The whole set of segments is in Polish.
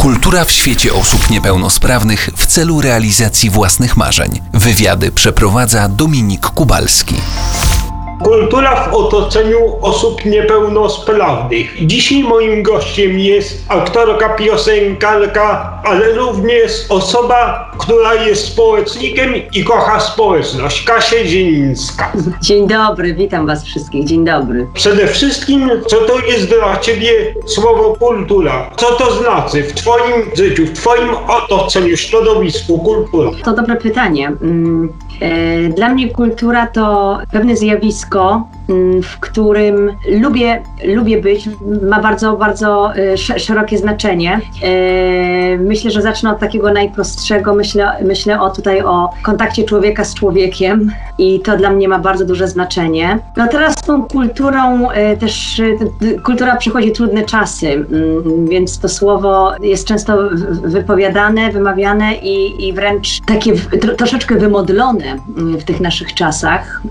Kultura w świecie osób niepełnosprawnych w celu realizacji własnych marzeń. Wywiady przeprowadza Dominik Kubalski. Kultura w otoczeniu osób niepełnosprawnych. Dzisiaj moim gościem jest aktorka, piosenkarka, ale również osoba, która jest społecznikiem i kocha społeczność. Kasia Zielińska. Dzień dobry, witam was wszystkich, dzień dobry. Przede wszystkim, co to jest dla ciebie słowo kultura? Co to znaczy w twoim życiu, w twoim otoczeniu, środowisku kultura? To dobre pytanie. Dla mnie kultura to pewne zjawisko, w którym lubię być, ma bardzo, bardzo szerokie znaczenie. Myślę, że zacznę od takiego najprostszego. Myślę o kontakcie człowieka z człowiekiem i to dla mnie ma bardzo duże znaczenie. No teraz z tą kulturą też, kultura przechodzi trudne czasy, więc to słowo jest często wypowiadane, wymawiane i wręcz takie troszeczkę wymodlone w tych naszych czasach.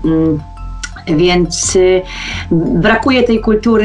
Więc brakuje tej kultury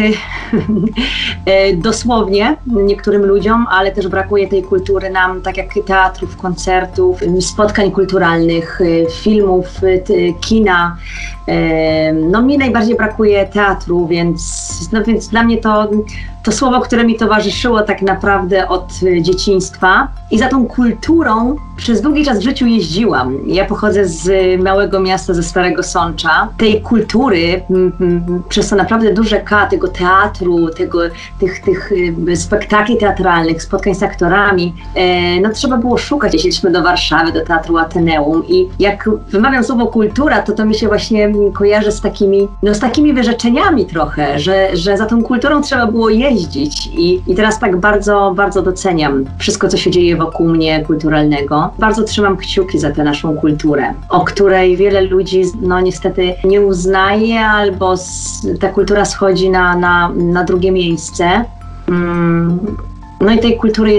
dosłownie niektórym ludziom, ale też brakuje tej kultury nam, tak jak teatrów, koncertów, spotkań kulturalnych, filmów, kina. No mi najbardziej brakuje teatru, więc dla mnie to słowo, które mi towarzyszyło tak naprawdę od dzieciństwa. I za tą kulturą przez długi czas w życiu jeździłam. Ja pochodzę z małego miasta, ze Starego Sącza. Tej kultury, przez to naprawdę duże K, tego teatru, tych spektakli teatralnych, spotkań z aktorami, no trzeba było szukać. Jeździliśmy do Warszawy, do Teatru Ateneum i jak wymawiam słowo kultura, to mi się właśnie kojarzy z takimi wyrzeczeniami trochę, że za tą kulturą trzeba było jeździć i teraz tak bardzo, bardzo doceniam wszystko, co się dzieje wokół mnie kulturalnego. Bardzo trzymam kciuki za tę naszą kulturę, o której wiele ludzi no niestety nie uznaje albo ta kultura schodzi na drugie miejsce. No i tej kultury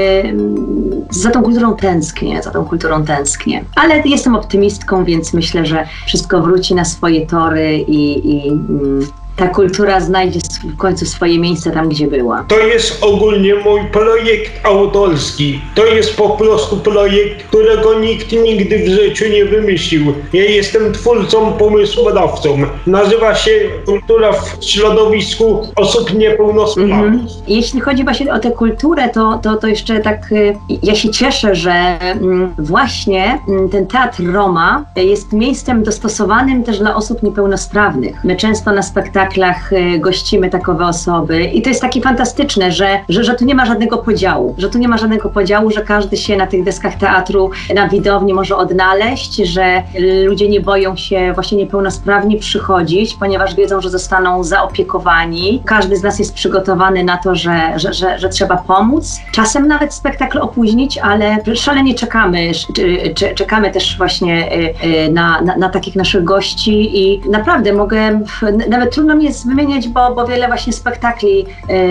za tą kulturą tęsknię. Ale jestem optymistką, więc myślę, że wszystko wróci na swoje tory i ta kultura znajdzie w końcu swoje miejsce tam, gdzie była. To jest ogólnie mój projekt autorski. To jest po prostu projekt, którego nikt nigdy w życiu nie wymyślił. Ja jestem twórcą, pomysłodawcą. Nazywa się Kultura w środowisku osób niepełnosprawnych. Jeśli chodzi właśnie o tę kulturę, to jeszcze tak ja się cieszę, że właśnie ten Teatr Roma jest miejscem dostosowanym też dla osób niepełnosprawnych. My często na spektaklach gościmy takowe osoby i to jest takie fantastyczne, że tu nie ma żadnego podziału, że każdy się na tych deskach teatru, na widowni może odnaleźć, że ludzie nie boją się właśnie niepełnosprawni przychodzić, ponieważ wiedzą, że zostaną zaopiekowani. Każdy z nas jest przygotowany na to, że trzeba pomóc. Czasem nawet spektakl opóźnić, ale szalenie czekamy też właśnie na takich naszych gości i naprawdę nawet trudno mi jest wymieniać, bo wiele właśnie spektakli,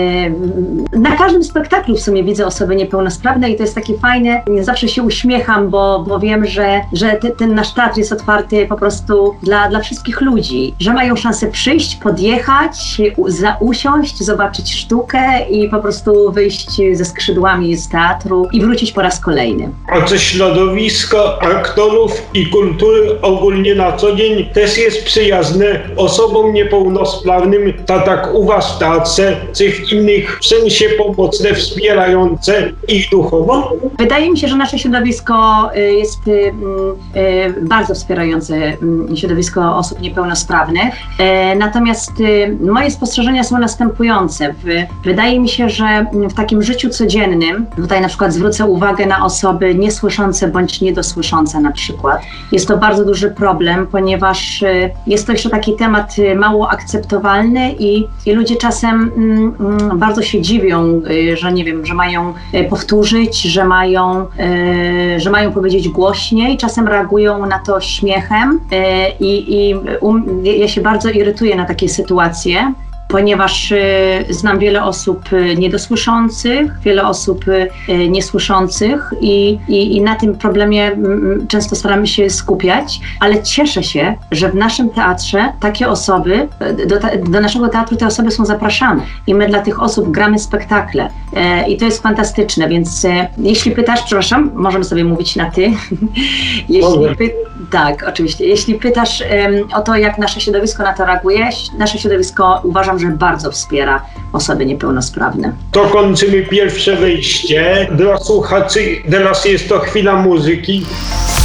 na każdym spektaklu w sumie widzę osoby niepełnosprawne i to jest takie fajne. Zawsze się uśmiecham, bo wiem, że ten nasz teatr jest otwarty po prostu dla wszystkich ludzi, że mają szansę przyjść, podjechać, usiąść, zobaczyć sztukę i po prostu wyjść ze skrzydłami z teatru i wrócić po raz kolejny. A czy środowisko aktorów i kultury ogólnie na co dzień też jest przyjazne osobom niepełnosprawnym, tak u was w teatrze, czy w innych, w sensie pomocne, wspierające ich duchowo? Wydaje mi się, że nasze środowisko jest bardzo wspierające środowisko osób niepełnosprawnych. Natomiast moje spostrzeżenia są następujące. Wydaje mi się, że w takim życiu codziennym, tutaj na przykład zwrócę uwagę na osoby niesłyszące bądź niedosłyszące na przykład. Jest to bardzo duży problem, ponieważ jest to jeszcze taki temat mało akceptowalny i ludzie czasem bardzo się dziwią, że nie wiem, że mają powtórzyć, że mają powiedzieć głośniej, czasem reagują na to śmiechem ja się bardzo irytuję na takie sytuacje. ponieważ znam wiele osób niedosłyszących, wiele osób niesłyszących i na tym problemie często staramy się skupiać, ale cieszę się, że w naszym teatrze takie osoby, do naszego teatru te osoby są zapraszane i my dla tych osób gramy spektakle i to jest fantastyczne, więc jeśli pytasz, przepraszam, możemy sobie mówić na ty. Tak, oczywiście. Jeśli pytasz o to, jak nasze środowisko na to reaguje, nasze środowisko uważam, że bardzo wspiera osoby niepełnosprawne. To kończymy pierwsze wejście. Dla słuchaczy, teraz jest to chwila muzyki.